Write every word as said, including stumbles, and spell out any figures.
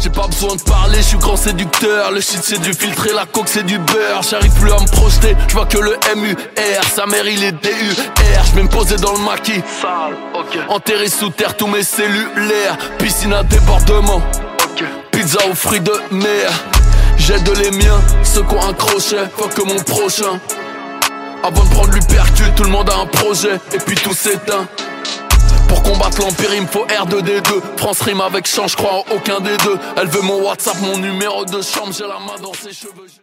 J'ai pas besoin de parler, je suis grand séducteur. Le shit c'est du filtre et la coke c'est du beurre. J'arrive plus à me projeter, je vois que le M U R. Sa mère il est D U R. Je vais me poser dans le maquis, Sale, ok, enterré sous terre tous mes cellulaires. Piscine à débordement, ok. pizza aux fruits de mer. J'aide les miens, ceux qui ont un crochet. Faut que mon prochain. Avant de prendre l'hypercute, tout le monde a un projet. Et puis tout s'éteint. Pour combattre l'empire, il me faut R deux D deux. France rime avec chant, je crois en aucun des deux. Elle veut mon WhatsApp, mon numéro de chambre. J'ai la main dans ses cheveux.